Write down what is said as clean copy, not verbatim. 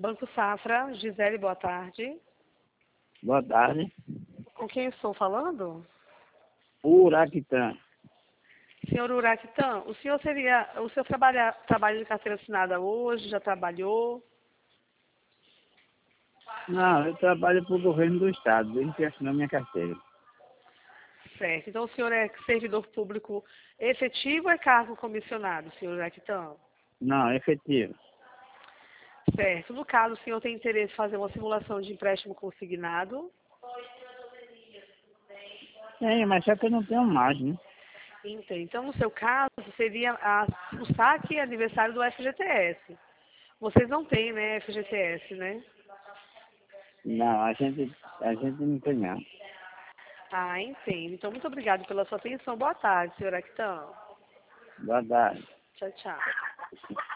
Banco Safra, Gisele, boa tarde. Boa tarde. Com quem estou falando? Uraquitã. Senhor Uraquitã, o senhor trabalha de carteira assinada hoje, já trabalhou? Não, eu trabalho para o governo do estado, ele que assinou minha carteira. Certo. Então o senhor é servidor público efetivo ou é cargo comissionado, senhor Uraquitã? Não, efetivo. Certo. No caso, o senhor tem interesse em fazer uma simulação de empréstimo consignado? Sim, mas só que eu não tenho mais, né? Entendo. Então, no seu caso, seria o saque aniversário do FGTS. Vocês não têm, né, FGTS, né? Não, a gente não tem não. Ah, entendo. Então, muito obrigada pela sua atenção. Boa tarde, senhor Actão. Boa tarde. Tchau, tchau.